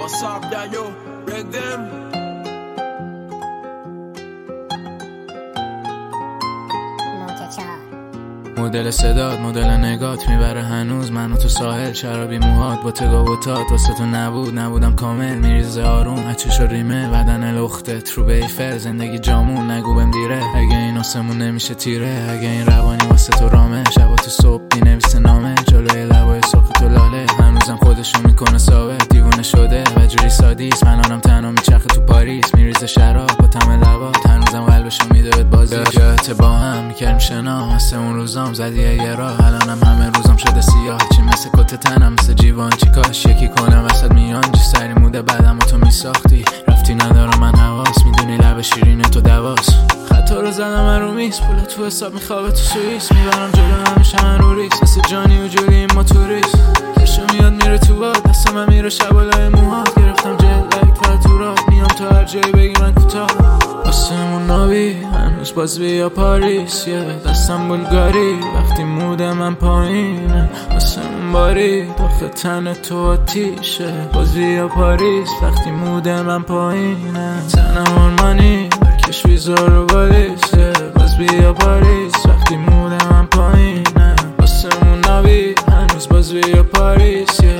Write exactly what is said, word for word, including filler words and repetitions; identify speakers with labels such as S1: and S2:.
S1: What's up, Daniel? Break them.
S2: مدل صداد مدل نگات میبره هنوز منو تو ساحل شرابی موهات با تگاوتات واسه تو نبود نبودم کامل میریزه آروم هچوش و ریمه بدن لختت رو به ایفل زندگی جامون نگو بهم دیره اگه این آسمون نمیشه تیره اگه این روانی واسه تو رامه شبا تو صبح بینویسه نامه جلوی لبای سرخ تو لاله هنوزم خودشو میکنه ثابت دیوونه شده و جوری سادیس من آنم تنها میچرخه تو پاریس میریزه شراب با طعم لبات هنوزم قلبشو میده بهت بازی جات با هم میکردیم شنا مثل اون روزام زدی یه راه الانم همه روزام شده سیاه چی مثل کت تنم مثل جیوان چی کاش یکی کنم وسط میان چی سری موده بعدم تو میساختی رفتی ندارم من حواس میدونی لب شیرین تو دواس خطا رو زدم من رو میز پول تو حساب میخوابه تو سوئیس میبرم جلو همیشه من رو ریس مثل جانی و جولی این موتوریس کشو میاد میره تو باد دست من میره شبالای موهات گرفتم جل لایک فراتورات میام تو هر جایی بگی من کوتاه آسمون نابی هنوز باز بیا پاریس یه دستم بولگاری وقتی مود من پایینه آسمون باری داخل تن تو آتیشه باز بیا پاریس وقتی مود من پایینه تنم آلمانی برکش ویزا رو بالیسه باز بیا پاریس وقتی مود من پایینه آسمون نابی هنوز باز بیا پاریس